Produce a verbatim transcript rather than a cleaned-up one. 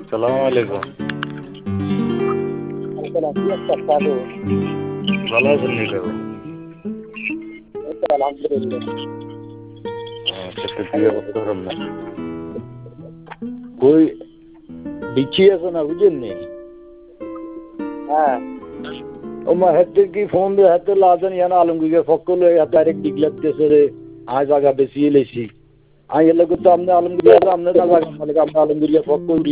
সালাম আলাইকুম। ভালো আছেন নি কাকু? আলহামদুলিল্লাহ। আচ্ছা, বিয়ে করতে পারলাম না। কই বিচি আছে না বুঝেন নি? হ্যাঁ ও মা হাতে কি ফোন দিয়ে হাতে লাজেন ইয়ানা আলমগীরের ফকল হাতে ডাইরেক্ট ডিগলাত দিয়েছে রে আজ জায়গা বেশি লেছি। আমি এলাকা তো আপনি আলমগীর আপনি না জায়গা মালিক আপনি আলমগীরের ফকল